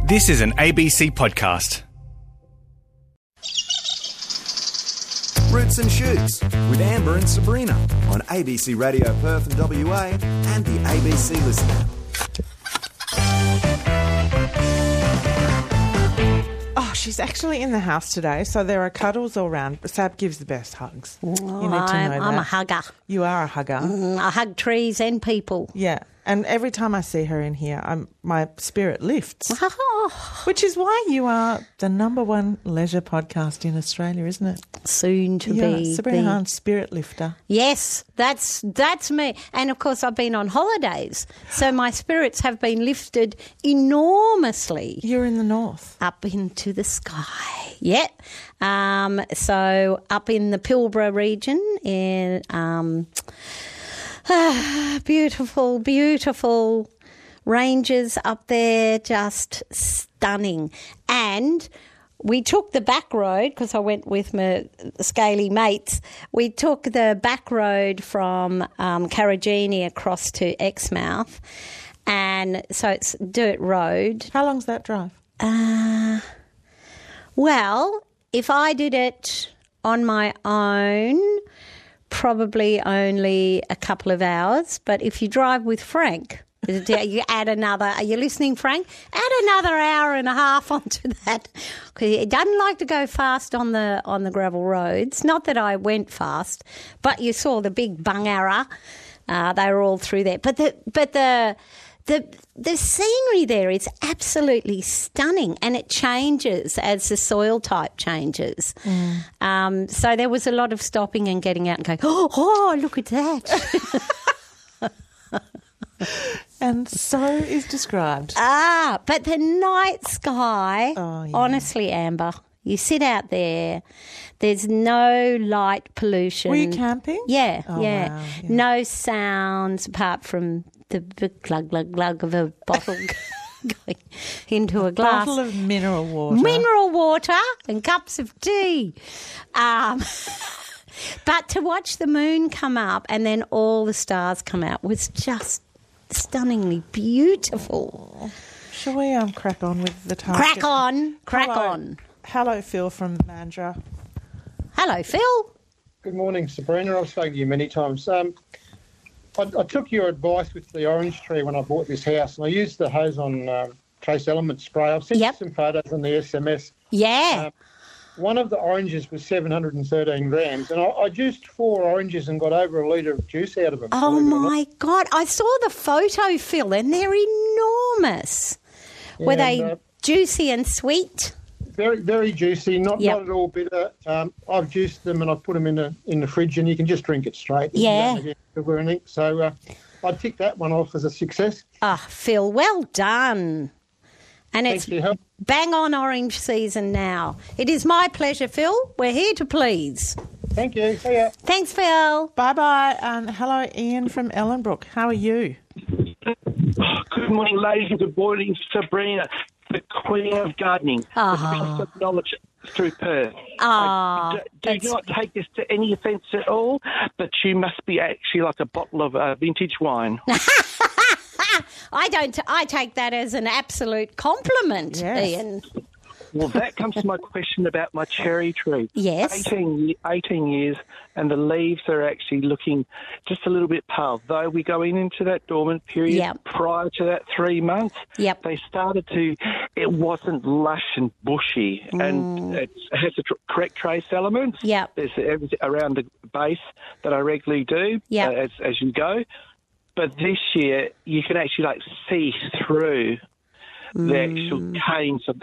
This is an ABC podcast. Roots and Shoots with Amber and Sabrina on ABC Radio Perth and WA and the ABC Listen app. Oh, she's actually in the house today, so there are cuddles all around. Sab gives the best hugs. You need to know that. I'm a hugger. You are a hugger. I hug trees and people. Yeah, and every time I see her in here, my spirit lifts, which is why you are the number one leisure podcast in Australia, isn't it? Soon to be. Sabrina Hahn's spirit lifter. Yes, that's me. And, of course, I've been on holidays, so my spirits have been lifted enormously. You're in the north. Up into the sky. Yeah. So up in the Pilbara region in beautiful, beautiful ranges up there, just stunning. And we took the back road because I went with my scaly mates. We took the back road from Karajini across to Exmouth, and so it's dirt road. How long's that drive? Well, if I did it on my own, probably only a couple of hours. But if you drive with Frank, you add another. Are you listening, Frank? Add another hour and a half onto that, because he doesn't like to go fast on the gravel roads. Not that I went fast, but you saw the big Bungarra. They were all through there. But the scenery there is absolutely stunning, and it changes as the soil type changes. So there was a lot of stopping and getting out and going, oh look at that. And so is described. But the night sky, Oh, yeah. honestly, Amber, you sit out there, there's no light pollution. Were you camping? Yeah, Oh, yeah. wow, yeah. No sounds apart from the glug, glug, glug of a bottle going into a glass. Bottle of mineral water. Mineral water and cups of tea. But to watch the moon come up and then all the stars come out was just stunningly beautiful. Shall we crack on with the task? Crack on. Hello, Phil from Mandurah. Hello, Phil. Good morning, Sabrina. I've spoken to you many times. I took your advice with the orange tree when I bought this house, and I used the hose on trace element spray. I've sent you some photos on the SMS. Yeah. One of the oranges was 713 grams, and I juiced 4 oranges and got over a litre of juice out of them. Oh, my God. I saw the photo, Phil, and they're enormous. Yeah, Were they juicy and sweet? Very, very juicy, not at all bitter. I've juiced them and I've put them in the fridge, and you can just drink it straight. Yeah. Sugar or anything. So I'd tick that one off as a success. Phil, well done. And Thanks it's for your help. bang on orange season now. It is my pleasure, Phil. We're here to please. Thank you. See ya. Thanks, Phil. Bye-bye. And hello, Ian from Ellenbrook. How are you? Good morning, ladies, and good morning, Sabrina, the Queen of Gardening, the Specialist of Knowledge through Perth. Do not take this to any offence at all, but you must be actually like a bottle of vintage wine. I take that as an absolute compliment, Yes. Ian. Well, that comes to my question about my cherry tree. Yes. 18 years, and the leaves are actually looking just a little bit pale. Though we're going into that dormant period prior to that 3 months, they started to, it wasn't lush and bushy, and it has the correct trace elements. There's everything around the base that I regularly do as you go. But this year, you can actually see through the actual canes of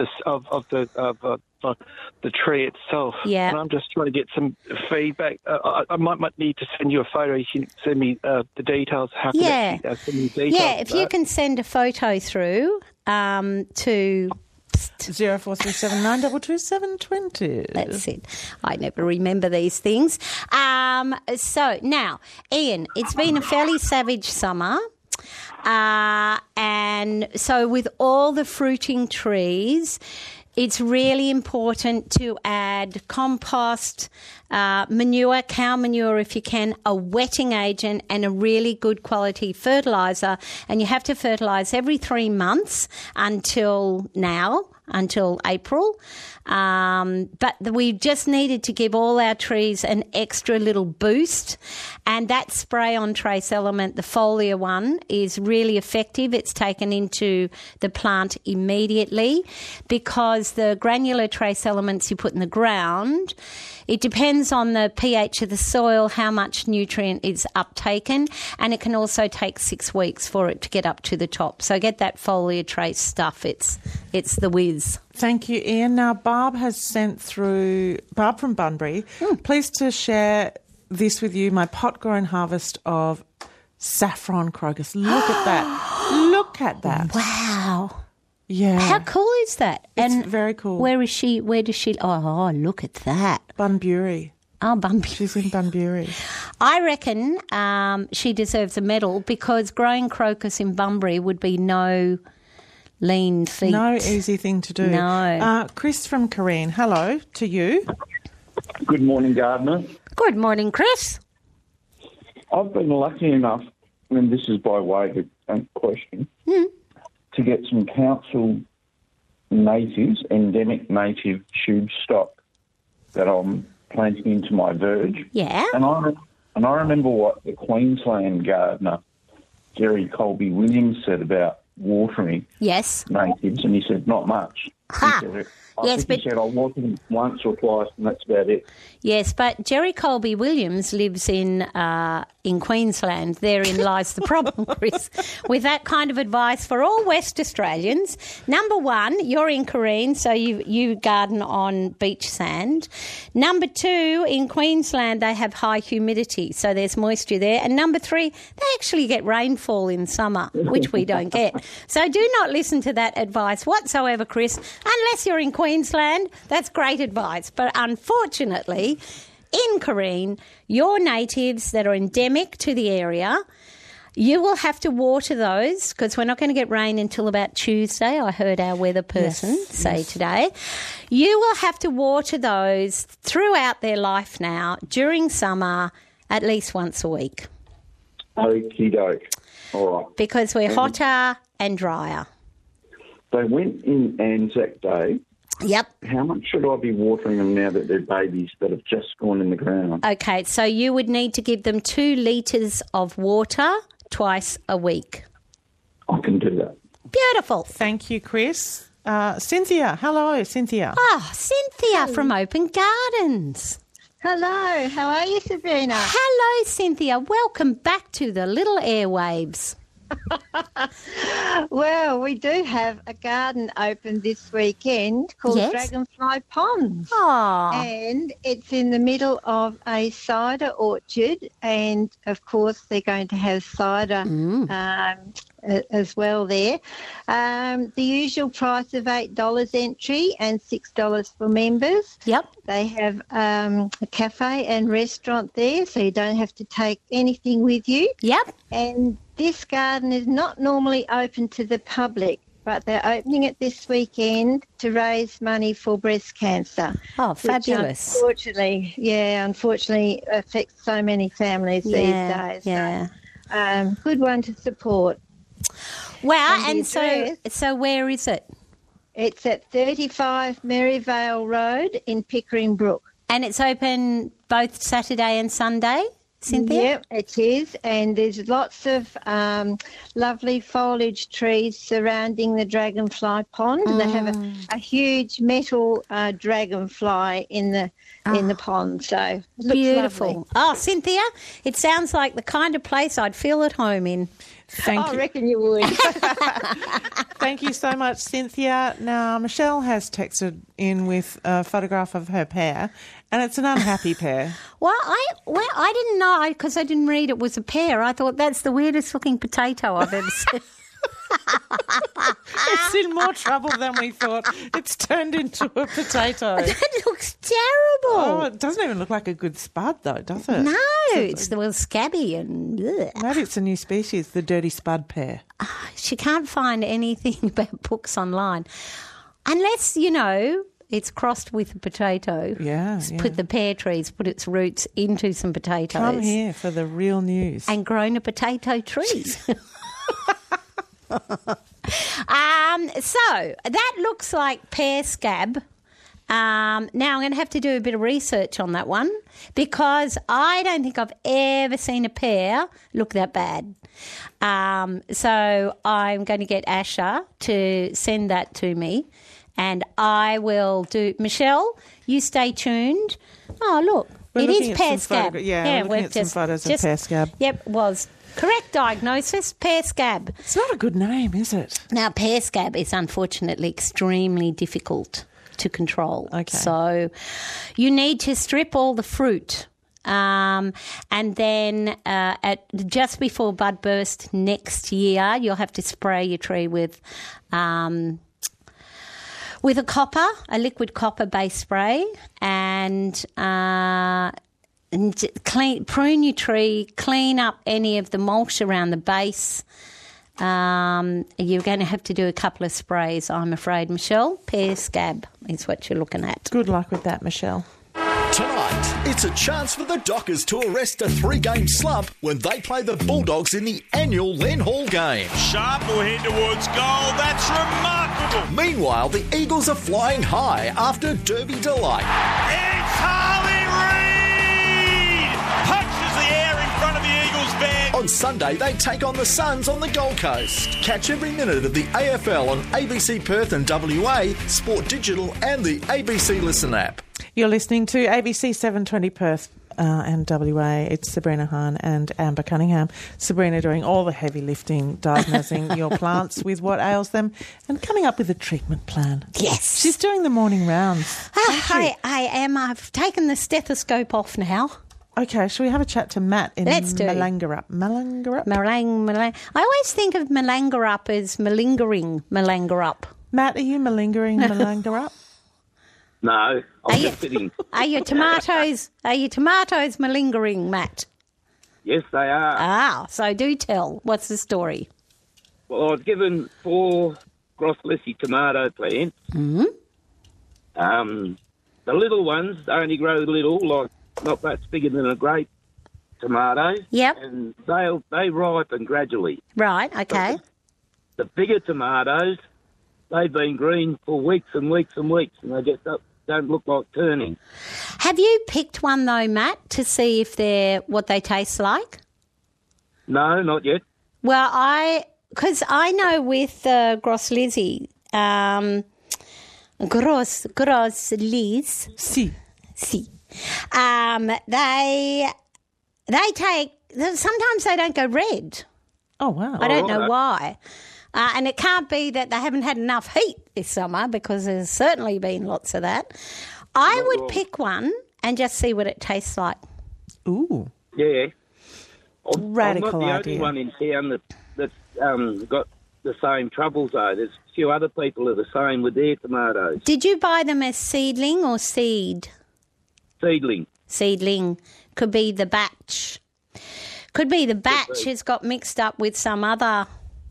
the tree itself. And I'm just trying to get some feedback. I might need to send you a photo. You can send me the details. How can I send me details? If you can send a photo through to 0437 922 720. That's it. I never remember these things. So now, Ian, it's been a fairly savage summer. And so with all the fruiting trees, It's really important to add compost, manure, cow manure if you can, a wetting agent and a really good quality fertiliser. And you have to fertilise every 3 months until April. But we just needed to give all our trees an extra little boost. And that spray on trace element, the foliar one, is really effective. It's taken into the plant immediately because the granular trace elements you put in the ground, it depends on the pH of the soil, how much nutrient is uptaken, and it can also take 6 weeks for it to get up to the top. So get that foliar trace stuff. It's the whiz. Thank you, Ian. Now, Barb has sent through, Barb from Bunbury, pleased to share this with you, my pot-grown harvest of saffron crocus. Look at that. Look at that. Wow. Yeah. How cool is that? It's very cool. Where is she? Where does she? Oh, look at that. Bunbury. Oh, Bunbury. She's in Bunbury. I reckon she deserves a medal because growing crocus in Bunbury would be no lean feat. No easy thing to do. No. Chris from Careen, hello to you. Good morning, Gardener. Good morning, Chris. I've been lucky enough, and this is by way of a question, to get some council natives, endemic native tube stock that I'm planting into my verge. Yeah. And I remember what the Queensland gardener, Jerry Colby Williams, said about watering natives, and he said not much. He said I watered them once or twice, and that's about it. Yes, but Jerry Colby Williams lives in Queensland. Therein lies the problem, Chris, with that kind of advice for all West Australians. Number one, you're in Careen, so you garden on beach sand. Number two, in Queensland, they have high humidity, so there's moisture there. And number three, they actually get rainfall in summer, which we don't get. So do not listen to that advice whatsoever, Chris, unless you're in Queensland. That's great advice. But unfortunately, in Careen, your natives that are endemic to the area, you will have to water those because we're not going to get rain until about Tuesday, I heard our weather person say today. You will have to water those throughout their life now, during summer, at least once a week. Okie doke. All right. Because we're hotter and drier. They went in Anzac Day. Yep. How much should I be watering them now that they're babies that have just gone in the ground? Okay, so you would need to give them 2 litres of water twice a week. I can do that. Beautiful. Thank you, Chris. Cynthia. Hello, Cynthia. Oh, Cynthia from Open Gardens. Hello. How are you, Sabrina? Hello, Cynthia. Welcome back to the little airwaves. Well, we do have a garden open this weekend called Dragonfly Ponds. Aww. And it's in the middle of a cider orchard, and of course they're going to have cider as well there. The usual price of $8 entry and $6 for members. Yep. They have a cafe and restaurant there, so you don't have to take anything with you. Yep. And this garden is not normally open to the public, but they're opening it this weekend to raise money for breast cancer. Oh, fabulous. Unfortunately affects so many families these days. Yeah. So, good one to support. Wow, and so where is it? It's at 35 Maryvale Road in Pickering Brook. And it's open both Saturday and Sunday, Cynthia? Yep, it is. And there's lots of lovely foliage trees surrounding the dragonfly pond. They have a huge metal dragonfly in the pond. So it looks beautiful. Lovely. Oh, Cynthia, it sounds like the kind of place I'd feel at home in. I reckon you would. Thank you so much, Cynthia. Now, Michelle has texted in with a photograph of her pear, and it's an unhappy pear. Well, I didn't know because I didn't read it was a pear. I thought that's the weirdest looking potato I've ever seen. It's in more trouble than we thought. It's turned into a potato. That looks terrible. Oh, it doesn't even look like a good spud, though, does it? No, it's scabby and... Ugh. Maybe it's a new species, the dirty spud pear. She can't find anything about books online. Unless, it's crossed with a potato. Yeah. Put the pear trees, put its roots into some potatoes. Come here for the real news. And grown a potato tree. So that looks like pear scab. Now I'm going to have to do a bit of research on that one because I don't think I've ever seen a pear look that bad. So I'm going to get Asha to send that to me and I will do... Michelle, you stay tuned. Oh, look, it is pear scab. We're looking at some photos of pear scab. Yep, was correct diagnosis, pear scab. It's not a good name, is it? Now, pear scab is unfortunately extremely difficult to control. Okay. So you need to strip all the fruit and then just before bud burst next year, you'll have to spray your tree with a liquid copper-based spray and prune your tree, clean up any of the mulch around the base. You're going to have to do a couple of sprays, I'm afraid, Michelle. Pear scab is what you're looking at. Good luck with that, Michelle. Tonight, it's a chance for the Dockers to arrest a 3-game slump when they play the Bulldogs in the annual Len Hall game. Sharp will head towards goal. That's remarkable. Meanwhile, the Eagles are flying high after Derby Delight. It's Harley Reid! Punches the air in front of the Eagles bag. On Sunday, they take on the Suns on the Gold Coast. Catch every minute of the AFL on ABC Perth and WA, Sport Digital and the ABC Listen app. You're listening to ABC 720 Perth and WA. It's Sabrina Hahn and Amber Cunningham. Sabrina doing all the heavy lifting, diagnosing your plants with what ails them and coming up with a treatment plan. Yes. She's doing the morning rounds. I am. I've taken the stethoscope off now. Okay, shall we have a chat to Matt in Malangarup? Malang. I always think of Malangarup as malingering Malangarup. Matt, are you malingering Malangarup? No, I'm just sitting. Are your tomatoes malingering, Matt? Yes, they are. Ah, so do tell. What's the story? Well, I was given 4 Grosslessy tomato plants. Mm-hmm. The little ones only grow little, like not much bigger than a grape tomato. Yep. And they ripen gradually. Right, okay. The bigger tomatoes, they've been green for weeks and weeks and weeks, and they just don't look like turning. Have you picked one, though, Matt, to see if what they taste like? No, not yet. Well, because I know with Grosslessy, Si. They take, sometimes they don't go red. Oh, wow. I don't know why. And it can't be that they haven't had enough heat this summer because there's certainly been lots of that. I would pick one and just see what it tastes like. Ooh. Yeah. Radical I'm not the idea. only one in town that's got the same troubles, though. There's a few other people who are the same with their tomatoes. Did you buy them as seedling or seed? Seedling. Seedling. Could be the batch. Has got mixed up with some other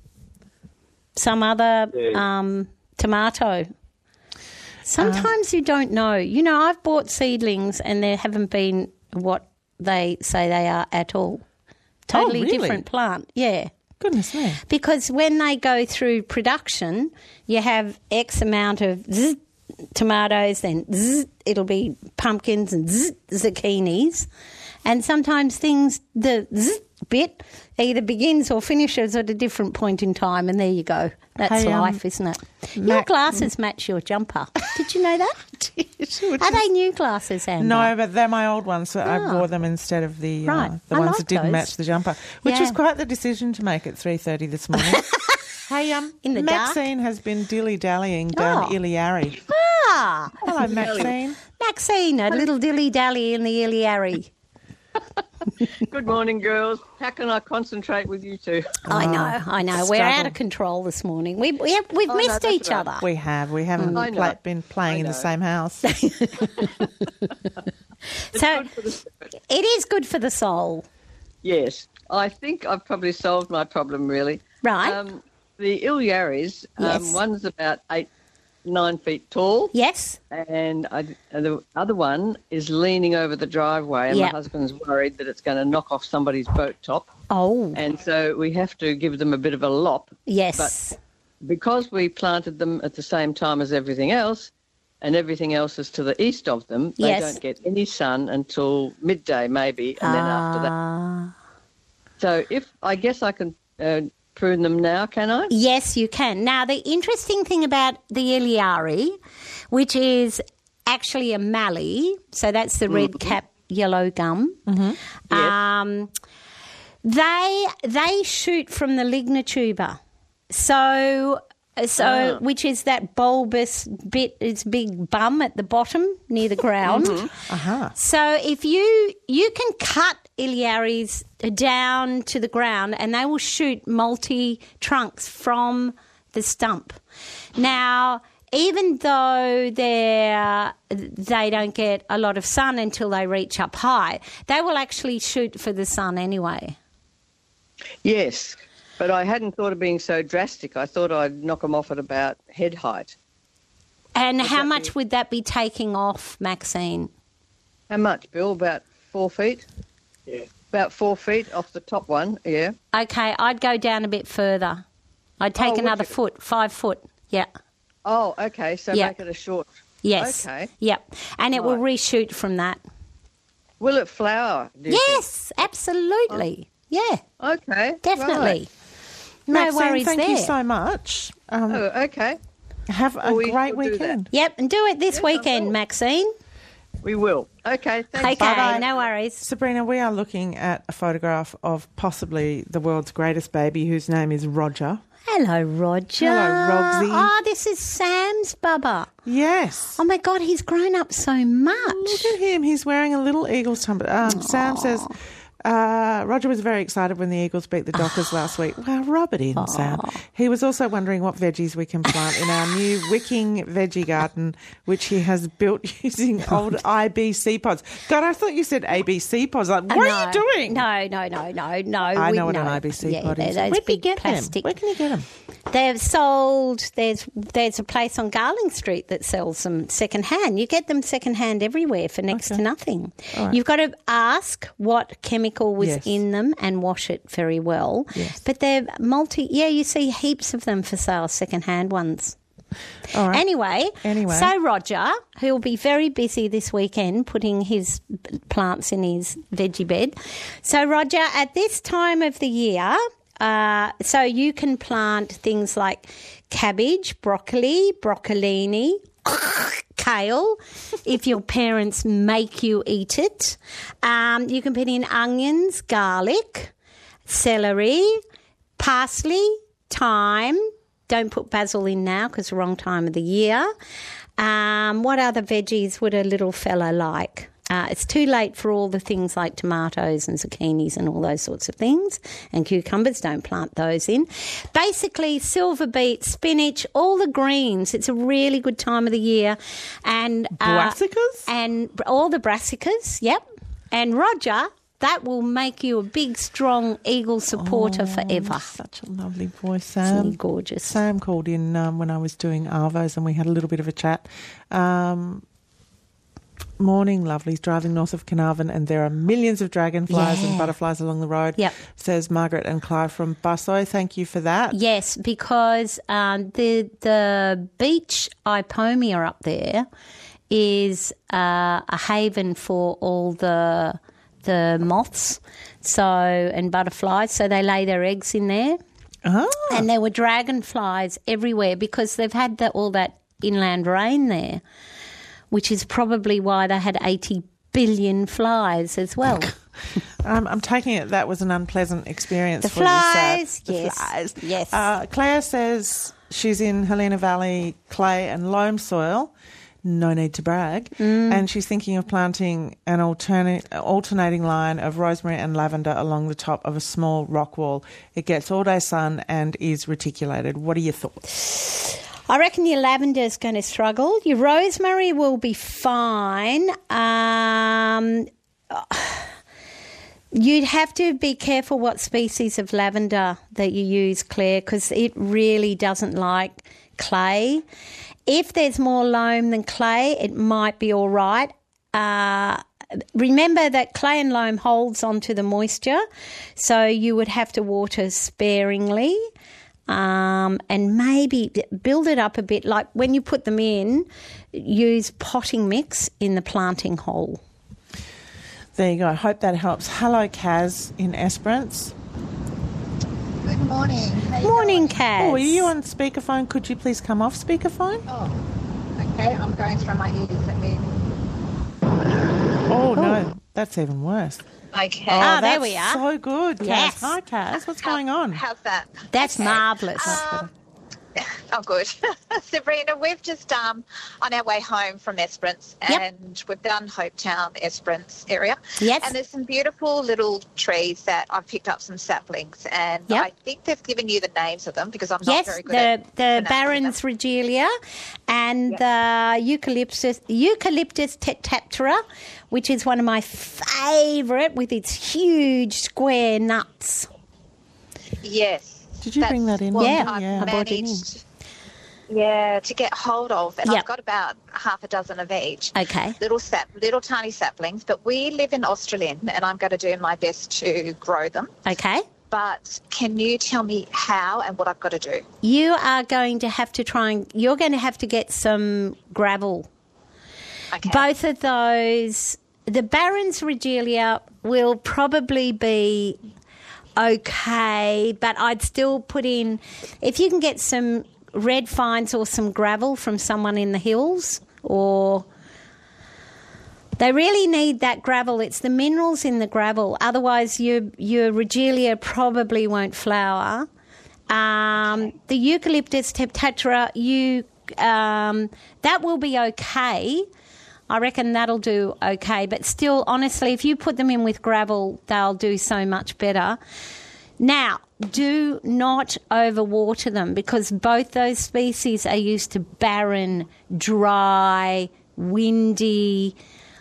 tomato. Sometimes you don't know. You know, I've bought seedlings and they haven't been what they say they are at all. Totally really? different plant. Yeah. Goodness me. Because when they go through production, you have X amount of tomatoes, then it'll be pumpkins and zucchinis. And sometimes the bit either begins or finishes at a different point in time, and there you go. That's life, isn't it? Your glasses match your jumper. Did you know that? Are they new glasses, Amber? No, but they're my old ones, so I wore them instead of the ones that didn't match the jumper, which was quite the decision to make at 3:30 this morning. Hey, in the Maxine dark? has been dilly-dallying down Iliari. Ah. Hello, Maxine. Maxine, a little dilly-dally in the Iliari. Good morning, girls. How can I concentrate with you two? I know. We're out of control this morning. We've missed each other. We have. We haven't been playing in the same house. So it is good for the soul. Yes. I think I've probably solved my problem, really. Right. The Iliaris, one's about 9 feet tall. Yes. And the other one is leaning over the driveway, and my husband's worried that it's going to knock off somebody's boat top. Oh. And so we have to give them a bit of a lop. Yes. But because we planted them at the same time as everything else, and everything else is to the east of them, they don't get any sun until midday maybe, and then after that. So I guess I can prune them now, can I? Yes, you can. Now, the interesting thing about the Iliari, which is actually a mallee, so that's the red cap yellow gum, they shoot from the lignituba. So which is that bulbous bit, it's big bum at the bottom near the ground. So if you can cut Iliaris down to the ground and they will shoot multi-trunks from the stump. Now, even though they don't get a lot of sun until they reach up high, they will actually shoot for the sun anyway. Yes. But I hadn't thought of being so drastic. I thought I'd knock them off at about head height. And how much would that be taking off, Maxine? How much, Bill? About 4 feet? Yeah. About 4 feet off the top one, yeah. Okay, I'd go down a bit further. I'd take another foot, 5 foot, yeah. Oh, okay, so make it a short. Yes. Okay. Yep, and it will reshoot from that. Will it flower? Yes, absolutely. Yeah. Okay. Definitely. Right. No Maxine, worries thank there. you so much. Okay. Have a great weekend. Yep, and do it this weekend, Maxine. We will. Okay, thanks. Okay, Bye-bye. no worries. Sabrina, we are looking at a photograph of possibly the world's greatest baby whose name is Roger. Hello, Roger. Hello, Rogsy. Oh, this is Sam's bubba. Yes. Oh, my God, he's grown up so much. Look at him. He's wearing a little Eagles jumper. Sam says... Roger was very excited when the Eagles beat the Dockers last week. Well, rub it in, Sam. He was also wondering what veggies we can plant in our new wicking veggie garden, which he has built using old IBC pods. God, I thought you said ABC pods. Like, what are you doing? No. I know what an IBC pod is. Those Where big plastic. Where can you get them? They've sold. There's a place on Garling Street that sells them second hand. You get them second hand everywhere for next to nothing. Right. You've got to ask what chemical was in them and wash it very well. Yes. But they're you see heaps of them for sale, second hand ones. All right. Anyway, so Roger, who'll be very busy this weekend putting his plants in his veggie bed. So Roger, at this time of the year, so you can plant things like cabbage, broccoli, broccolini, kale, if your parents make you eat it. You can put in onions, garlic, celery, parsley, thyme. Don't put basil in now because it's the wrong time of the year. What other veggies would a little fella like? It's too late for all the things like tomatoes and zucchinis and all those sorts of things. And cucumbers, don't plant those in. Basically, silver beet, spinach, all the greens. It's a really good time of the year. And brassicas? And all the brassicas, yep. And Roger, that will make you a big, strong Eagle supporter forever. Such a lovely voice, Sam. Isn't he gorgeous? Sam called in when I was doing Arvos and we had a little bit of a chat. Morning, lovelies, driving north of Carnarvon and there are millions of dragonflies and butterflies along the road, says Margaret and Clive from Bussoy. Thank you for that. Yes, because the beach Ipomia up there is a haven for all the moths and butterflies, so they lay their eggs in there. And there were dragonflies everywhere because they've had all that inland rain there, which is probably why they had 80 billion flies as well. I'm taking it that was an unpleasant experience for flies, you, sir. Flies, yes. Claire says she's in Helena Valley clay and loam soil. No need to brag. And she's thinking of planting an alternating line of rosemary and lavender along the top of a small rock wall. It gets all day sun and is reticulated. What are your thoughts? I reckon your lavender is going to struggle. Your rosemary will be fine. You'd have to be careful what species of lavender that you use, Claire, because it really doesn't like clay. If there's more loam than clay, it might be all right. Remember that clay and loam holds onto the moisture, so you would have to water sparingly. And maybe build it up a bit. Like when you put them in, use potting mix in the planting hole. There you go. I hope that helps. Hello, Kaz in Esperance. Good morning. Morning, Kaz. Oh, are you on speakerphone? Could you please come off speakerphone? Oh, okay. I'm going through my ears. Oh, no. That's even worse. Okay. Oh, there we are. So good, Kaz. Yes. Hi, Kaz. What's going on? How's that? That's marvellous. Oh, good. Sabrina, we've just on our way home from Esperance, and we've done Hopetown, Esperance area. Yes. And there's some beautiful little trees that I've picked up some saplings, and I think they've given you the names of them because I'm not very good at the Barron's Regelia and the Eucalyptus tectoptera, which is one of my favourite with its huge square nuts. Yes. Did you bring that in? I brought it in. Yeah, to get hold of, and I've got about half a dozen of each. Okay. Little tiny saplings, but we live in Australind, and I'm going to do my best to grow them. Okay. But can you tell me how and what I've got to do? You are going to have to you're going to have to get some gravel. Okay. Both of those, the Barron's Regelia will probably be okay, but I'd still put in, if you can get some red fines or some gravel from someone in the hills, or they really need that gravel. It's the minerals in the gravel. Otherwise, your Regelia probably won't flower. The Eucalyptus tectoptera, that will be okay. I reckon that'll do okay. But still, honestly, if you put them in with gravel, they'll do so much better. Now, do not overwater them because both those species are used to barren, dry, windy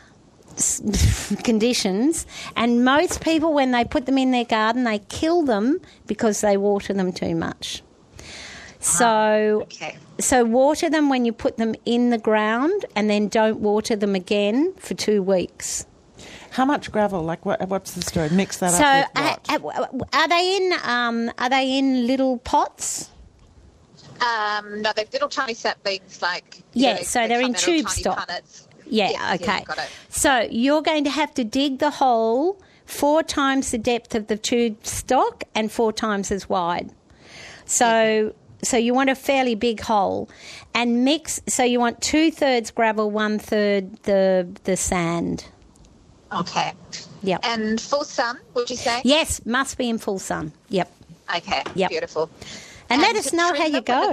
conditions. And most people, when they put them in their garden, they kill them because they water them too much. So water them when you put them in the ground and then don't water them again for 2 weeks. How much gravel? Like what's the story? Mix that up with what? Are they in little pots? No, they're little tiny saplings like... so they're in tube stock. Yeah, okay. Got it. So you're going to have to dig the hole 4 times the depth of the tube stock and 4 times as wide. So you want a fairly big hole and mix. So you want 2/3 gravel, 1/3 the sand. Okay. Yep. And full sun, would you say? Yes, must be in full sun. Yep. Okay. Yep. Beautiful. And let us know how you go.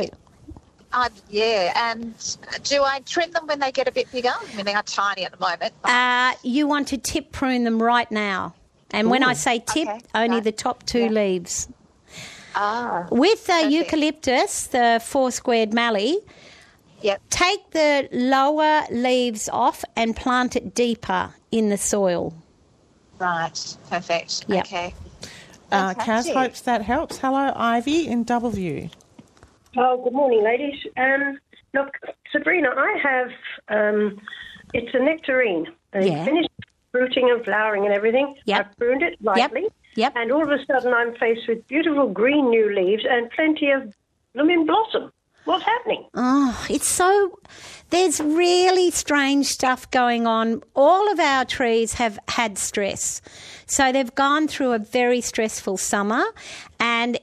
And do I trim them when they get a bit bigger? I mean, they are tiny at the moment. You want to tip prune them right now. And when I say tip, only the top 2 leaves. With the eucalyptus, the 4-squared mallee, take the lower leaves off and plant it deeper in the soil. Right, perfect. Yep. Okay. Kaz, hopes that helps. Hello, Ivy in Doubleview. Oh, good morning, ladies. Look, Sabrina, I have, it's a nectarine. Finished fruiting and flowering and everything. Yep. I've pruned it lightly. Yep. And all of a sudden I'm faced with beautiful green new leaves and plenty of blooming blossom. What's happening? Oh, there's really strange stuff going on. All of our trees have had stress. So they've gone through a very stressful summer, and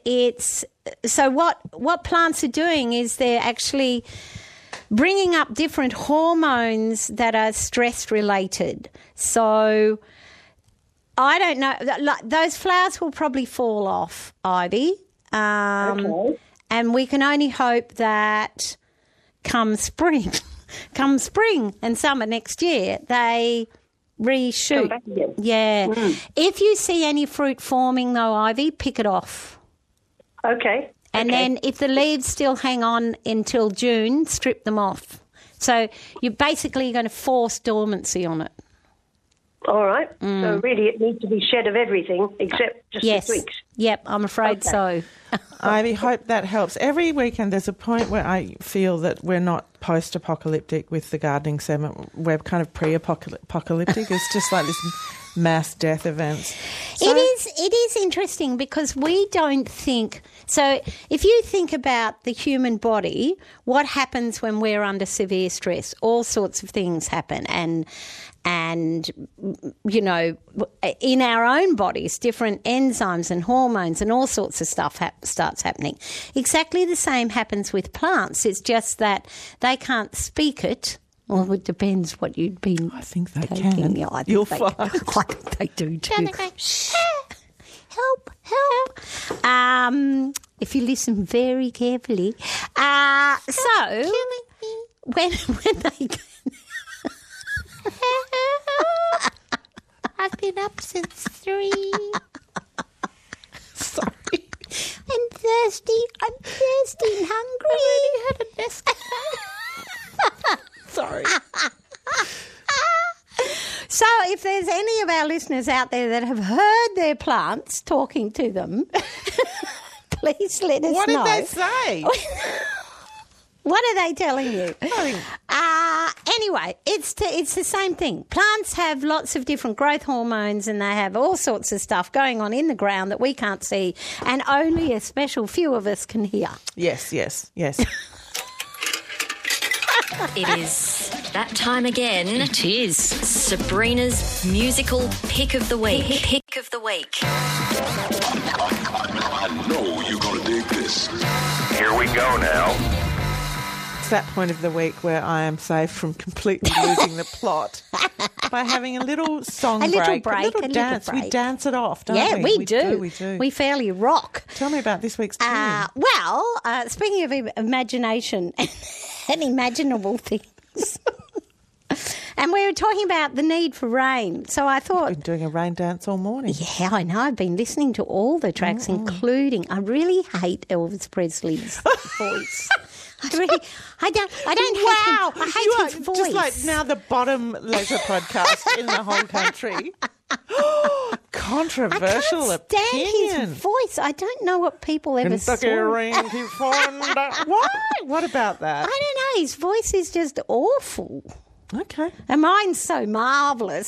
what plants are doing is they're actually bringing up different hormones that are stress related. So I don't know. Those flowers will probably fall off, Ivy. Okay. And we can only hope that come spring and summer next year, they reshoot. Yeah. If you see any fruit forming, though, Ivy, pick it off. Okay. And then if the leaves still hang on until June, strip them off. So you're basically going to force dormancy on it. All right. So really it needs to be shed of everything except just the twigs. Yep, I'm afraid so. I hope that helps. Every weekend there's a point where I feel that we're not post-apocalyptic with the gardening segment. We're kind of pre-apocalyptic. It's just like this mass death events. So, it is interesting because we don't think... So if you think about the human body, what happens when we're under severe stress? All sorts of things happen and, you know, in our own bodies, different enzymes and hormones and all sorts of stuff starts happening. Exactly the same happens with plants. It's just that they can't speak it. Well, it depends what you'd been I think they taking. can. Yeah, I think You'll they find. I think they do too. Shh. Help. If you listen very carefully. So, when they... I've been up since 3. Sorry. I'm thirsty and hungry. I already had a Nescafe. Sorry. So if there's any of our listeners out there that have heard their plants talking to them, please let us know. What did they say? What are they telling you? Anyway, it's the same thing. Plants have lots of different growth hormones and they have all sorts of stuff going on in the ground that we can't see and only a special few of us can hear. Yes. It is that time again. It is Sabrina's musical pick of the week. Pick of the week. I know you're going to dig this. Here we go now. It's that point of the week where I am saved from completely losing the plot by having a little song break, a little dance. We dance it off, don't we? Yeah, we do. We do. We fairly rock. Tell me about this week's tune. Speaking of imagination and imaginable things. And we were talking about the need for rain. So I thought... I've been doing a rain dance all morning. Yeah, I know. I've been listening to all the tracks, including... I really hate Elvis Presley's voice. I don't hate him. I hate his voice. Just like now the bottom leisure podcast in the whole country. Controversial I can't stand opinion. his voice. I don't know what people ever saw. Why? What about that? I don't know. His voice is just awful. Okay. And mine's so marvellous.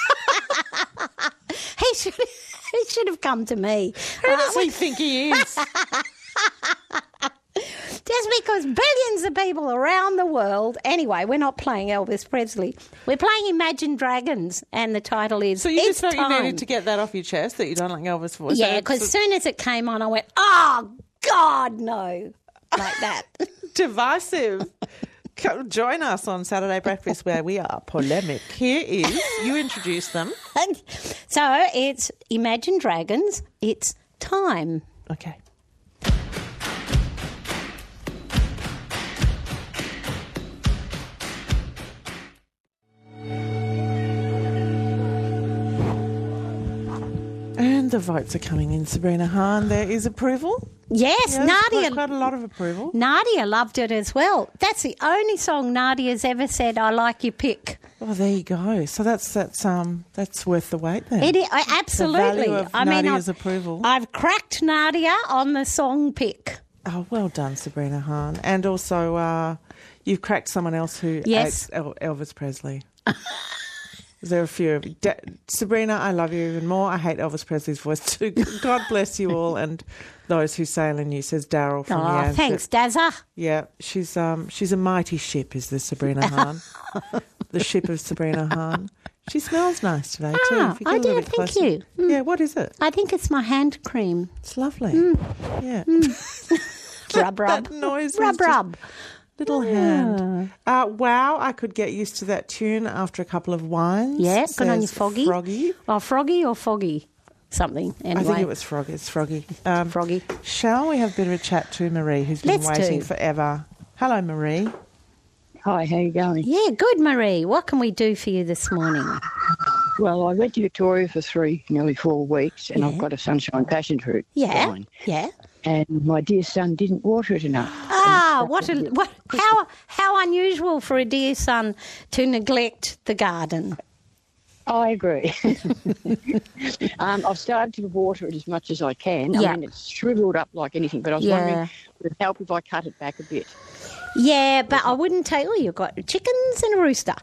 He should have come to me. Who does he think he is? Just because billions of people around the world... Anyway, we're not playing Elvis Presley. We're playing Imagine Dragons, and the title is So you It's just thought Time. you needed to get that off your chest, that you don't like Elvis' voice? Yeah, because as soon as it came on, I went, oh, God, no. Like that. Divisive. Come join us on Saturday Breakfast where we are polemic. Here is, you introduce them. So it's Imagine Dragons, It's Time. Okay. And the votes are coming in, Sabrina Hahn. There is approval? Yes, Nadia. Quite a lot of approval. Nadia loved it as well. That's the only song Nadia's ever said, I like your pick. Oh, there you go. So that's worth the wait then. It is, absolutely. The value of Nadia's approval. I've cracked Nadia on the song pick. Oh, well done, Sabrina Hahn. And also you've cracked someone else who hates Elvis Presley. There are a few of you. Sabrina, I love you even more. I hate Elvis Presley's voice too. God bless you all and those who sail in you, says Daryl from the thanks, Dazza. Yeah, she's a mighty ship, is the Sabrina Hahn. The ship of Sabrina Hahn. She smells nice today too. If you get I a little do, bit thank closer. you. Yeah, what is it? I think it's my hand cream. It's lovely. Yeah. Rub, rub. That noise. Rub, rub. Little hand. Wow, I could get used to that tune after a couple of wines. Yeah, good on you, Foggy. Froggy. Oh, Froggy or Foggy? Something. Anyway. I think it was Froggy. It's Froggy. Froggy. Shall we have a bit of a chat to Marie, who's been waiting forever? Hello, Marie. Hi, how you going? Yeah, good, Marie. What can we do for you this morning? Well, I went to Victoria for nearly 4 weeks, and I've got a sunshine passion fruit vine. Yeah. And my dear son didn't water it enough. How unusual for a dear son to neglect the garden. I agree. I've started to water it as much as I can. I mean, it's shriveled up like anything, but I was wondering, would it help if I cut it back a bit? Yeah, but I wouldn't tell you. You've got chickens and a rooster.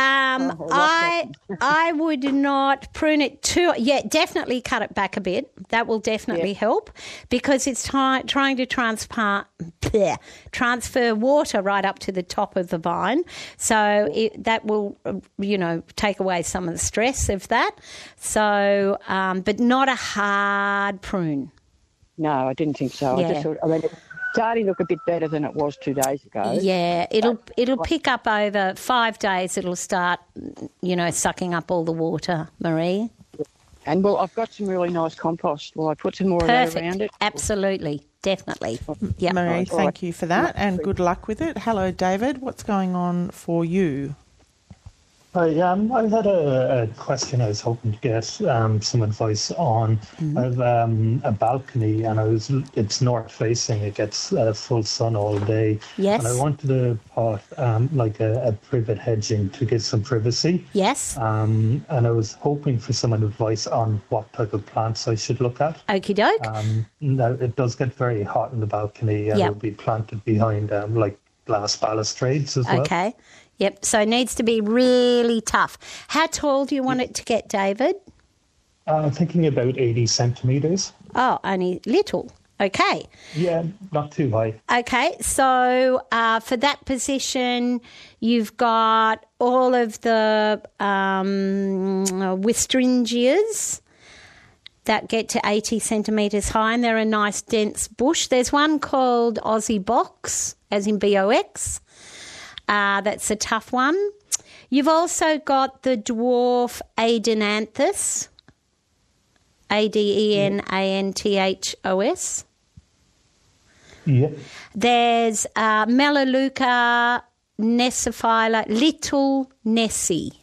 I would not prune it too. Yeah, definitely cut it back a bit. That will definitely help because it's trying to transfer water right up to the top of the vine. So that will, take away some of the stress of that. So, but not a hard prune. No, I didn't think so. Yeah. I just thought, it's starting to look a bit better than it was 2 days ago. Yeah, it'll pick up over 5 days. It'll start, sucking up all the water, Marie. And, I've got some really nice compost. Will I put some more of that around it? Absolutely, definitely. Yeah, Marie, thank you for that and good luck with it. Hello, David. What's going on for you? Hi, I had a question I was hoping to get some advice on. I have a balcony and it's north facing. It gets full sun all day. Yes. And I wanted to put a privet hedging to give some privacy. Yes. And I was hoping for some advice on what type of plants I should look at. Okie doke. Now, it does get very hot in the balcony and it'll be planted behind glass balustrades as well. Okay. Yep, so it needs to be really tough. How tall do you want it to get, David? I'm thinking about 80 centimetres. Oh, only little. Okay. Yeah, not too high. Okay, so for that position, you've got all of the Westringias that get to 80 centimetres high, and they're a nice dense bush. There's one called Aussie Box, as in B-O-X. That's a tough one. You've also got the dwarf Adenanthus, Adenanthos. Yeah. There's Melaleuca nessiphylla, Little Nessie.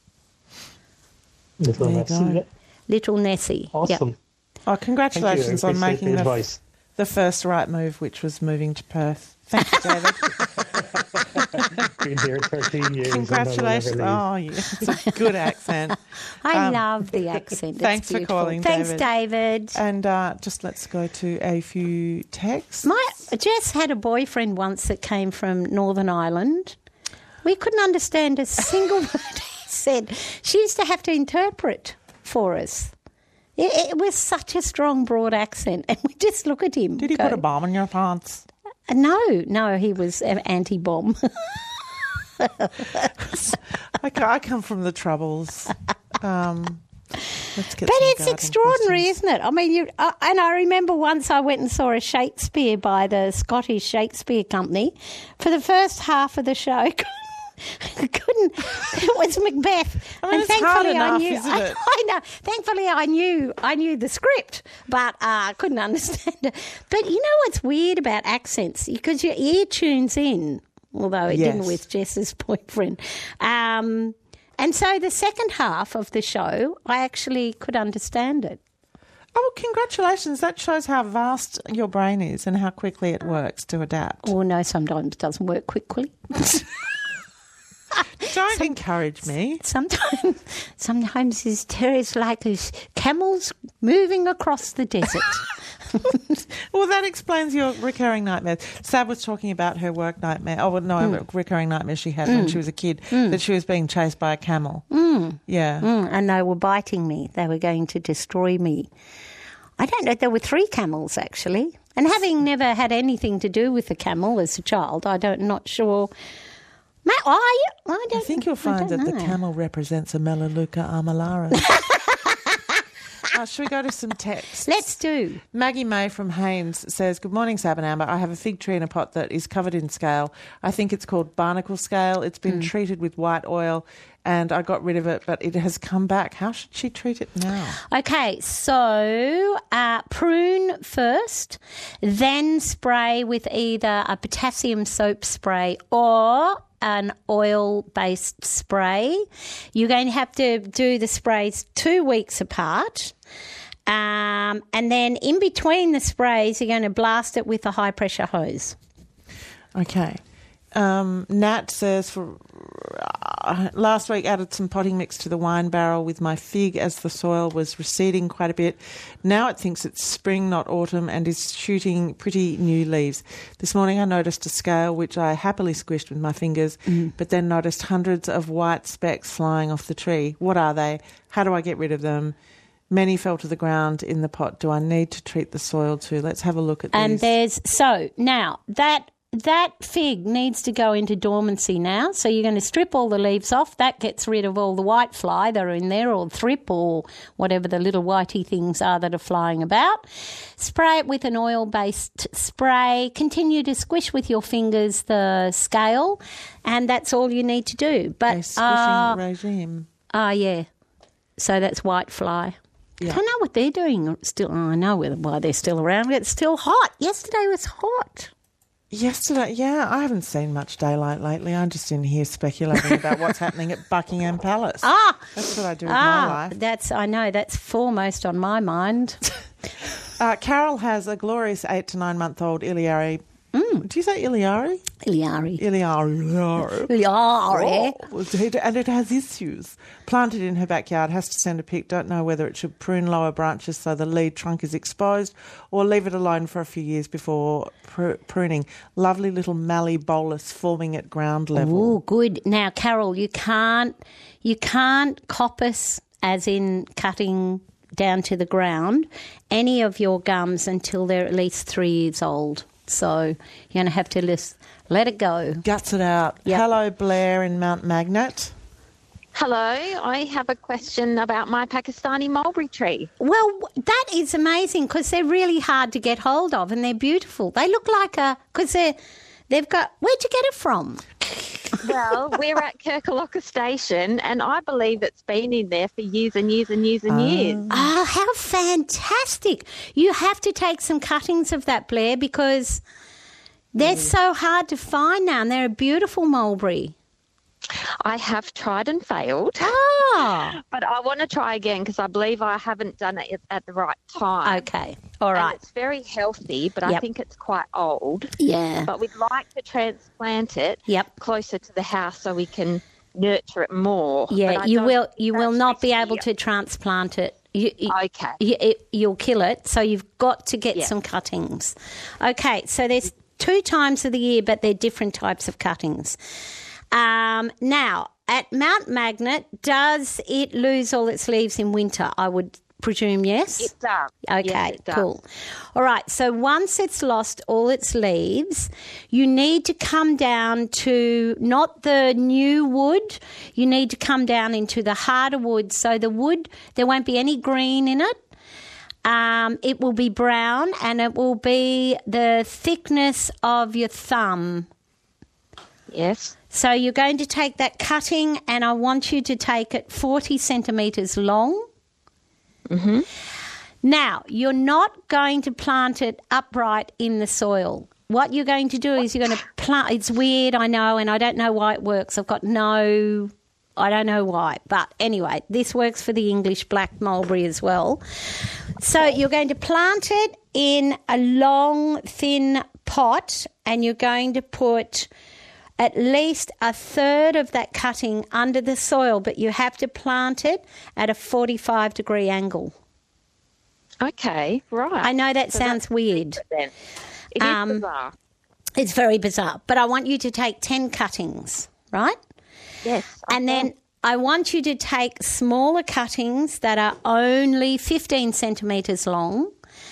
Little Nessie, yeah. Little Nessie. Awesome. Yep. Oh, congratulations on making the first right move, which was moving to Perth. Thank you, David. Been here 13 years. Congratulations. Oh, yeah. It's a good accent. I love the accent. Thanks for calling, David. Thanks, David. And just let's go to a few texts. Jess had a boyfriend once that came from Northern Ireland. We couldn't understand a single word he said. She used to have to interpret for us. It was such a strong, broad accent, and we just look at him. Did he put a bomb in your pants? No, he was anti-bomb. I come from the Troubles. Let's get but it's extraordinary, isn't it? I mean, and I remember once I went and saw a Shakespeare by the Scottish Shakespeare Company. For the first half of the show, I couldn't. It was Macbeth, I mean, and thankfully enough, I knew. isn't it? I know. Thankfully, I knew the script, but I couldn't understand it. But you know what's weird about accents? Because your ear tunes in, although it didn't with Jess's boyfriend. And so the second half of the show, I actually could understand it. Oh, congratulations. That shows how vast your brain is and how quickly it works to adapt. Oh, no, sometimes it doesn't work quickly. Don't encourage me. Sometimes it's like camels moving across the desert. Well, that explains your recurring nightmares. Sab was talking about her work nightmare. Oh, no, a recurring nightmare she had when she was a kid, that she was being chased by a camel. Yeah. And they were biting me. They were going to destroy me. I don't know. There were 3 camels, actually. And having never had anything to do with a camel as a child, not sure. I think you'll find that the camel represents a Melaleuca armillaris. Should we go to some texts? Let's do. Maggie May from Haynes says, "Good morning, Sab and Amber. I have a fig tree in a pot that is covered in scale. I think it's called barnacle scale. It's been treated with white oil and I got rid of it, but it has come back. How should she treat it now?" Okay, so prune first, then spray with either a potassium soap spray or an oil-based spray. You're going to have to do the sprays 2 weeks apart. And then in between the sprays, you're going to blast it with a high-pressure hose. Okay. Nat says, last week added some potting mix to the wine barrel with my fig as the soil was receding quite a bit. Now it thinks it's spring, not autumn, and is shooting pretty new leaves. This morning I noticed a scale which I happily squished with my fingers, but then noticed hundreds of white specks flying off the tree. What are they? How do I get rid of them? Many fell to the ground in the pot. Do I need to treat the soil too? Let's have a look at these. And now that fig needs to go into dormancy now. So you're going to strip all the leaves off. That gets rid of all the white fly that are in there, or thrip, or whatever the little whitey things are that are flying about. Spray it with an oil-based spray. Continue to squish with your fingers the scale, and that's all you need to do. But a squishing regime. Yeah. So that's white fly. Yeah. I don't know what they're doing still. I know why they're still around. It's still hot. Yesterday was hot. Yesterday, yeah, I haven't seen much daylight lately. I'm just in here speculating about what's happening at Buckingham Palace. That's what I do with my life. I know, that's foremost on my mind. Carol has a glorious 8 to 9 month old Iliari. Do you say Iliari? Iliari. Oh, and it has issues. Planted in her backyard, has to send a pic. Don't know whether it should prune lower branches so the lead trunk is exposed, or leave it alone for a few years before pruning. Lovely little mallee bolus forming at ground level. Oh, good. Now, Carol, you can't coppice, as in cutting down to the ground, any of your gums until they're at least 3 years old. So you're going to have to let it go. Guts it out. Yep. Hello, Blair in Mount Magnet. Hello, I have a question about my Pakistani mulberry tree. Well, that is amazing because they're really hard to get hold of and they're beautiful. They look like because they've got, where'd you get it from? Well, we're at Kirkalocka Station and I believe it's been in there for years and years and years and years. Oh, how fantastic. You have to take some cuttings of that, Blair, because they're so hard to find now and they're a beautiful mulberry. I have tried and failed. But I want to try again because I believe I haven't done it at the right time. Okay. All right. And it's very healthy, but I think it's quite old. Yeah. But we'd like to transplant it closer to the house so we can nurture it more. Yeah, you will not be able to transplant it. You'll kill it, so you've got to get some cuttings. Okay, so there's 2 times of the year, but they're different types of cuttings. Now, at Mount Magnet, does it lose all its leaves in winter? I would presume yes? It does. Okay, yes, it does. Cool. All right, so once it's lost all its leaves, you need to come down to not the new wood, you need to come down into the harder wood. So the wood, there won't be any green in it. It will be brown and it will be the thickness of your thumb. Yes. So you're going to take that cutting and I want you to take it 40 centimetres long. Mm-hmm. Now, you're not going to plant it upright in the soil. What you're going to do is you're going to plant, it's weird, I know, and I don't know why it works. I don't know why. But anyway, this works for the English black mulberry as well. So you're going to plant it in a long, thin pot and you're going to put at least a third of that cutting under the soil, but you have to plant it at a 45-degree angle. Okay, right. I know that sounds weird. Then. It is bizarre. It's very bizarre, but I want you to take 10 cuttings, right? Yes. And then I want you to take smaller cuttings that are only 15 centimetres long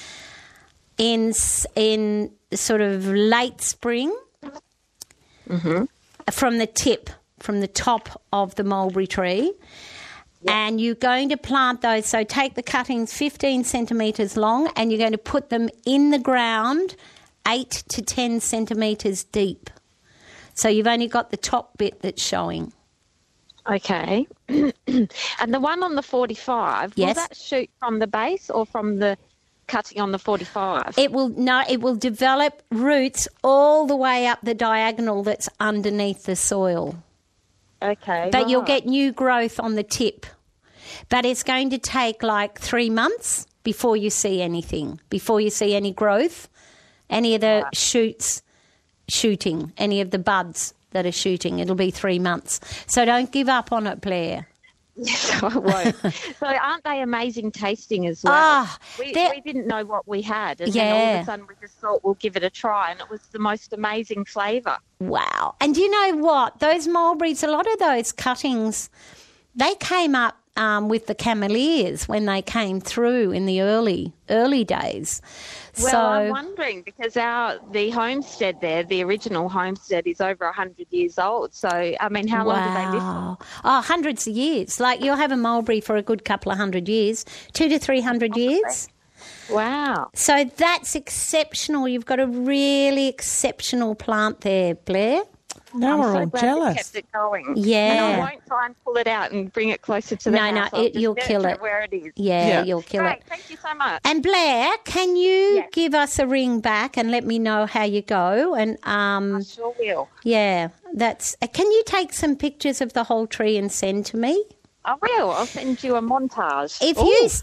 in sort of late spring. Mm-hmm. From the top of the mulberry tree. Yep. And you're going to plant those. So take the cuttings 15 centimetres long and you're going to put them in the ground 8 to 10 centimetres deep. So you've only got the top bit that's showing. Okay. And the one on the 45, will that shoot from the base or from the cutting on the 45? It will develop roots all the way up the diagonal that's underneath the soil. Okay. But you'll get new growth on the tip. But it's going to take like 3 months before you see anything, before you see any growth, any of the shoots shooting, any of the buds that are shooting. It'll be 3 months. So don't give up on it, Blair. Yes, I won't. So aren't they amazing tasting as well? We didn't know what we had. And then all of a sudden we just thought we'll give it a try, and it was the most amazing flavour. Wow. And you know what? Those mulberries, a lot of those cuttings, they came up with the Cameliers when they came through in the early days. Well, I'm wondering, because the homestead there, the original homestead, is over 100 years old. So, I mean, how long do they live for? Oh, hundreds of years. Like, you'll have a mulberry for a good couple of 100 years, 200 to 300 years. Wow. So that's exceptional. You've got a really exceptional plant there, Blair. Now we're all jealous. Kept it going. Yeah. And I won't try and pull it out and bring it closer to the house. You'll kill it. Where it is. Yeah, you'll kill Great. it. Thank you so much. And Blair, can you give us a ring back and let me know how you go? And I sure will. Yeah, can you take some pictures of the whole tree and send to me? I will. I'll send you a montage. If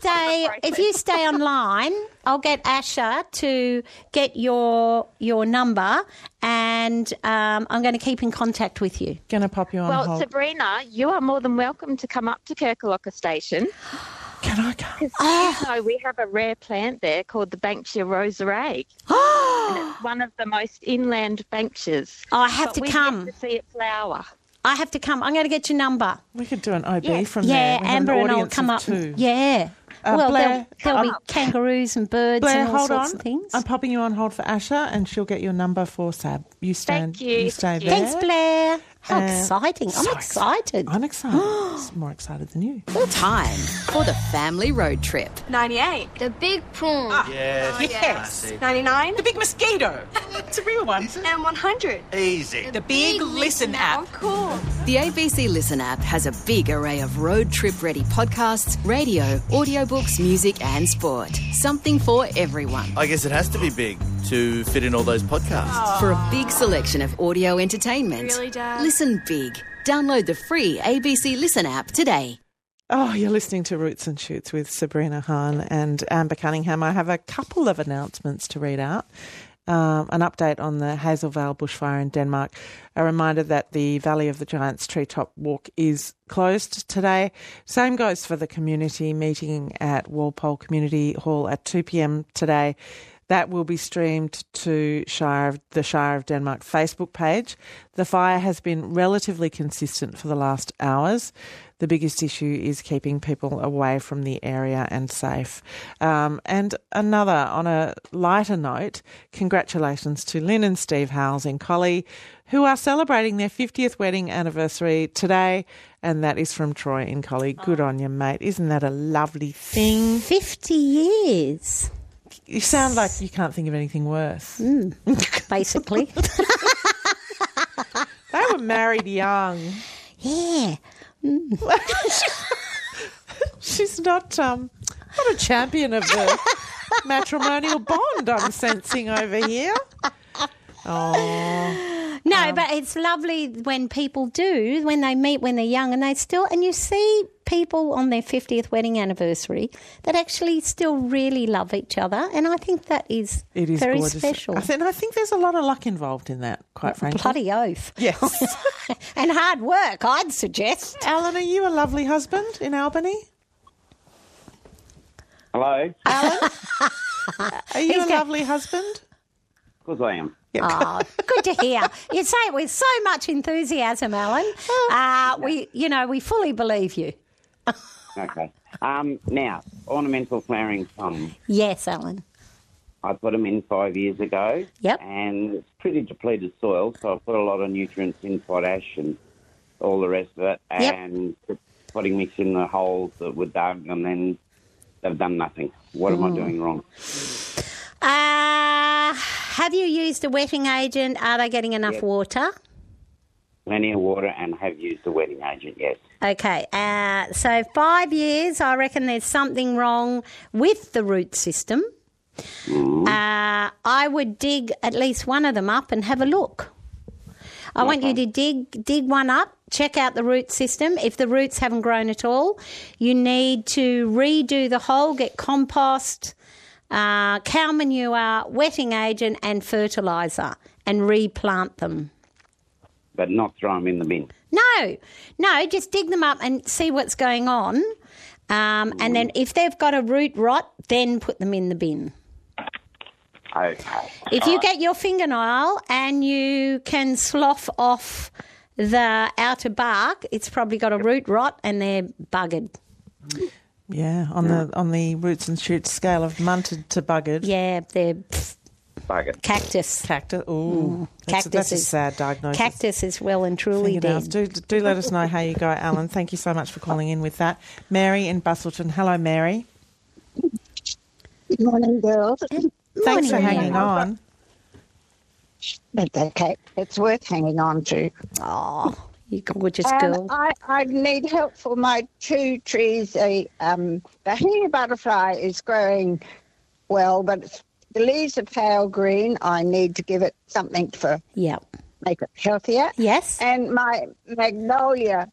you stay online, I'll get Asha to get your number, and I'm going to keep in contact with you. Going to pop you on hold. Well, Sabrina, you are more than welcome to come up to Kirkalocka Station. Can I come? Because you know we have a rare plant there called the Banksia rosarae. And it's one of the most inland Banksias. I have to come. We get to see it flower. I have to come. I'm going to get your number. We could do an OB from there. Yeah, Amber and I'll come up. Yeah. Well, Blair, there'll be kangaroos and birds and all sorts of things. I'm popping you on hold for Asha, and she'll get your number for Sab. You stay there. Thanks, Blair. How exciting. I'm excited. I'm excited. I'm more excited than you. Time for the family road trip. 98. The big prawn. Yes. 99. The big mosquito. It's a real one. And 100. Easy. The big Listen app. Of course. The ABC Listen app has a big array of road trip ready podcasts, radio, audiobooks, music and sport. Something for everyone. I guess it has to be big to fit in all those podcasts. For a big selection of audio entertainment. Really, Dad? Listen big. Download the free ABC Listen app today. Oh, you're listening to Roots and Shoots with Sabrina Hahn and Amber Cunningham. I have a couple of announcements to read out. An update on the Hazelvale bushfire in Denmark. A reminder that the Valley of the Giants Treetop Walk is closed today. Same goes for the community meeting at Walpole Community Hall at 2 p.m. today. That will be streamed to the Shire of Denmark Facebook page. The fire has been relatively consistent for the last hours. The biggest issue is keeping people away from the area and safe. And another, on a lighter note, congratulations to Lynn and Steve Howells in Collie, who are celebrating their 50th wedding anniversary today, and that is from Troy in Collie. Good on you, mate. Isn't that a lovely thing? 50 years. You sound like you can't think of anything worse. Basically. They were married young. Yeah. She's not a champion of the matrimonial bond, I'm sensing over here. Oh. No, but it's lovely when people do, when they meet when they're young and you see people on their 50th wedding anniversary that actually still really love each other, and I think that is very gorgeous. special. I think there's a lot of luck involved in that, quite frankly. Bloody oath. Yes. And hard work, I'd suggest. Alan, are you a lovely husband in Albany? Hello? Alan? Are you a lovely husband? Of course I am. Oh, good to hear. You say it with so much enthusiasm, Alan. We fully believe you. Okay. Now, ornamental flowering plums. Yes, Alan. I put them in 5 years ago. Yep. And it's pretty depleted soil, so I put a lot of nutrients in, potash and all the rest of it, and putting mix in the holes that were dug, and then they've done nothing. What am I doing wrong? Have you used a wetting agent? Are they getting enough water? Plenty of water, and have used a wetting agent, yes. Okay, so 5 years, I reckon there's something wrong with the root system. I would dig at least one of them up and have a look. I want you to dig one up, check out the root system. If the roots haven't grown at all, you need to redo the hole, get compost, cow manure, wetting agent and fertiliser, and replant them. but not throw them in the bin. No, just dig them up and see what's going on. And then if they've got a root rot, then put them in the bin. Okay. If you get your fingernail and you can slough off the outer bark, it's probably got a root rot and they're buggered. Yeah, on the roots and shoots scale of munted to buggered. Yeah, they're buggered. Cactus. Ooh, that's a sad diagnosis. Cactus is well and truly dead. Do let us know how you go, Alan. Thank you so much for calling in with that. Mary in Bustleton. Hello, Mary. Good morning, girls. Thanks for hanging on. That's okay. It's worth hanging on to. Oh, you gorgeous girl. I need help for my 2 trees. The Bohemia butterfly is growing well, but the leaves are pale green. I need to give it something to make it healthier. Yes. And my magnolia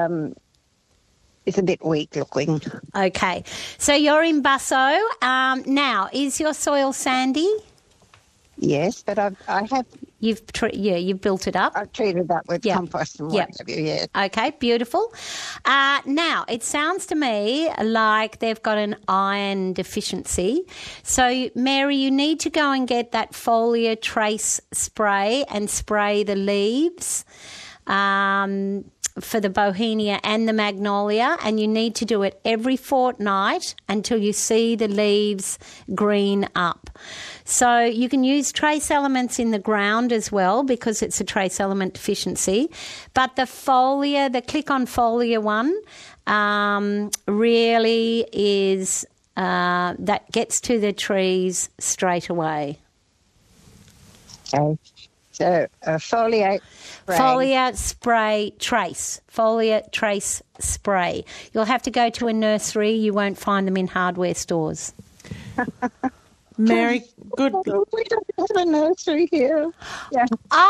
is a bit weak looking. Okay. So you're in Busso. Now, is your soil sandy? Yes, but I have... You've built it up? I've treated that with compost and what have you, yes. Okay, beautiful. Now, it sounds to me like they've got an iron deficiency. So, Mary, you need to go and get that foliar trace spray and spray the leaves for the Bohemia and the magnolia, and you need to do it every fortnight until you see the leaves green up. So you can use trace elements in the ground as well because it's a trace element deficiency. But the foliar, the click-on foliar one, really is that gets to the trees straight away. Okay. So foliar spray. Foliar spray trace. Foliar trace spray. You'll have to go to a nursery. You won't find them in hardware stores. Mary, good. We don't have a nursery here. Yeah.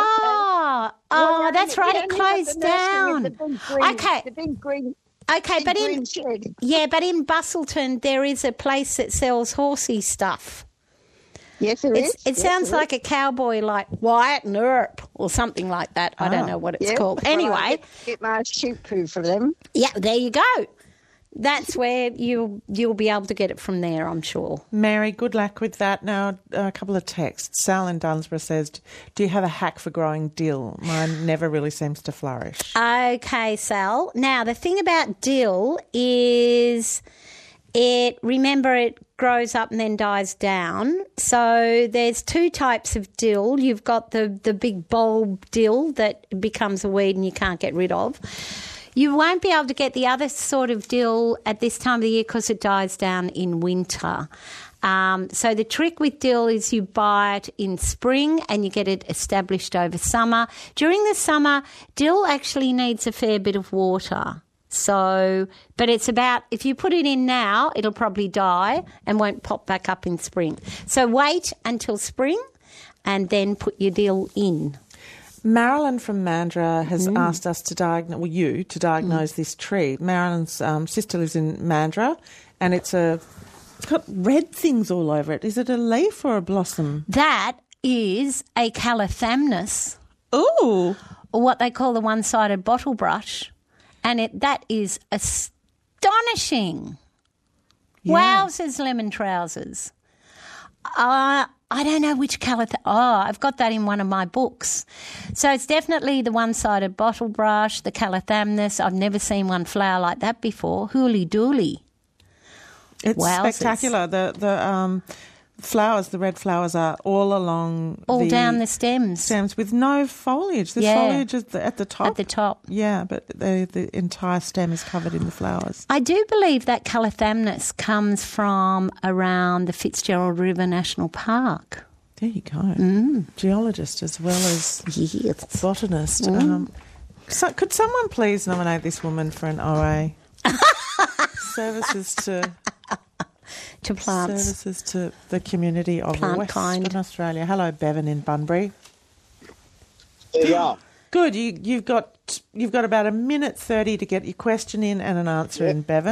Oh, that's right. It closed down. Okay. The big green. Okay, but in Bustleton there is a place that sells horsey stuff. Yes, it is. It sounds like a cowboy, like Wyatt and Earp or something like that. I don't know what it's called. Anyway, get my sheep poo for them. Yeah, there you go. That's where you'll be able to get it from there, I'm sure. Mary, good luck with that. Now, a couple of texts. Sal in Dunsborough says, do you have a hack for growing dill? Mine never really seems to flourish. Okay, Sal. Now, the thing about dill is it grows up and then dies down. So there's 2 types of dill. You've got the big bulb dill that becomes a weed and you can't get rid of. You won't be able to get the other sort of dill at this time of the year because it dies down in winter. So the trick with dill is you buy it in spring and you get it established over summer. During the summer, dill actually needs a fair bit of water. So, but it's about, if you put it in now, it'll probably die and won't pop back up in spring. So wait until spring and then put your dill in. Marilyn from Mandurah has asked us to diagnose this tree. Marilyn's sister lives in Mandurah, and it's got red things all over it. Is it a leaf or a blossom? That is a Calathemnus. Ooh. Or what they call the one-sided bottle brush. And that is astonishing. Yeah. Wowzers, lemon trousers. I don't know which colour. I've got that in one of my books. So it's definitely the one-sided bottle brush, the Calathemnus. I've never seen one flower like that before. Hooly dooly. It's spectacular. The flowers, the red flowers, are all along down the stems. Stems with no foliage. The foliage is at the top. At the top. Yeah, but the entire stem is covered in the flowers. I do believe that Calathemnus comes from around the Fitzgerald River National Park. There you go. Geologist as well as botanist. So could someone please nominate this woman for an OA? Services to plants. Services to the community of Western Australia. Hello, Bevan in Bunbury. There you are. Good. You've got about a minute 30 to get your question in and an answer in, Bevan.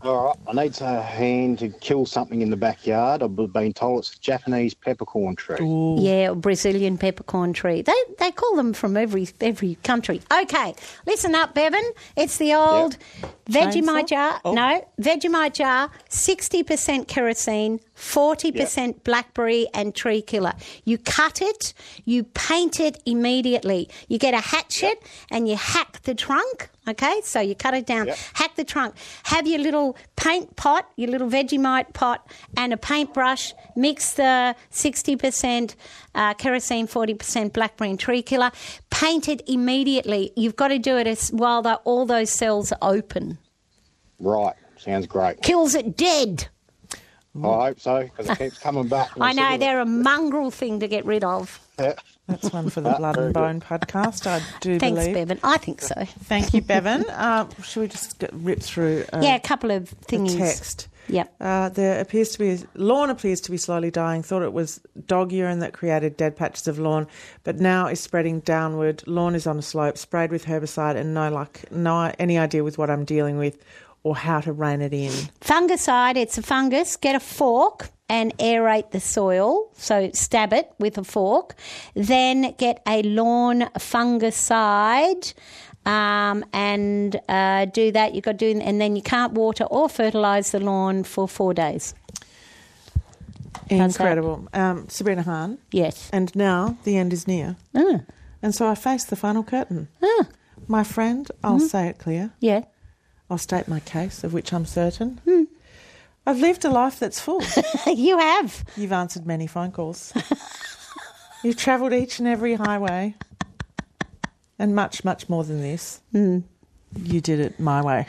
All right, I need a hand to kill something in the backyard. I've been told it's a Japanese peppercorn tree. Ooh. Yeah, or Brazilian peppercorn tree. They call them from every country. Okay, listen up, Bevan. It's the old Vegemite jar. Oh. No, Vegemite jar, 60% kerosene, 40% blackberry and tree killer. You cut it, you paint it immediately. You get a hatchet and you hack the trunk. Okay, so you cut it down, hack the trunk. Have your little paint pot, your little Vegemite pot, and a paintbrush. Mix the 60% kerosene, 40% blackberry and tree killer. Paint it immediately. You've got to do it while all those cells are open. Right, sounds great. Kills it dead. I hope so, because it keeps coming back. I know, they're a mongrel thing to get rid of. That's one for the Blood and Bone podcast, I do Thanks, believe. Bevan. I think so. Thank you, Bevan. Should we just rip through a couple of things. The text. Yep. Lawn appears to be slowly dying. Thought it was dog urine that created dead patches of lawn, but now is spreading downward. Lawn is on a slope, sprayed with herbicide, and no luck. No any idea with what I'm dealing with or how to rein it in. Fungicide, it's a fungus. Get a fork and aerate the soil. So stab it with a fork. Then get a lawn fungicide and do that. You've got to do, and then you can't water or fertilise the lawn for 4 days. Incredible. Sabrina Hahn. Yes. And now the end is near. And so I face the final curtain. My friend, I'll say it clear. Yeah. I'll state my case, of which I'm certain. I've lived a life that's full. You have. You've answered many phone calls. You've travelled each and every highway. And much, much more than this. You did it my way.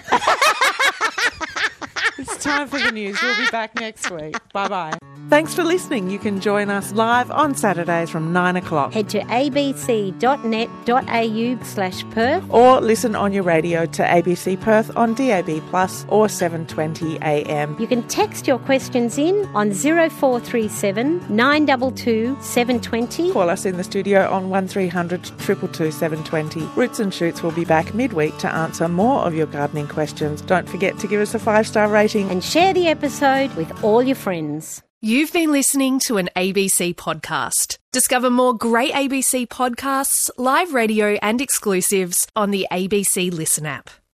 It's time for the news. We'll be back next week. Bye-bye. Thanks for listening. You can join us live on Saturdays from 9 o'clock. Head to abc.net.au/Perth. Or listen on your radio to ABC Perth on DAB Plus or 720 AM. You can text your questions in on 0437 922 720. Call us in the studio on 1300 222 720. Roots and Shoots will be back midweek to answer more of your gardening questions. Don't forget to give us a 5-star rating. And share the episode with all your friends. You've been listening to an ABC podcast. Discover more great ABC podcasts, live radio and exclusives on the ABC Listen app.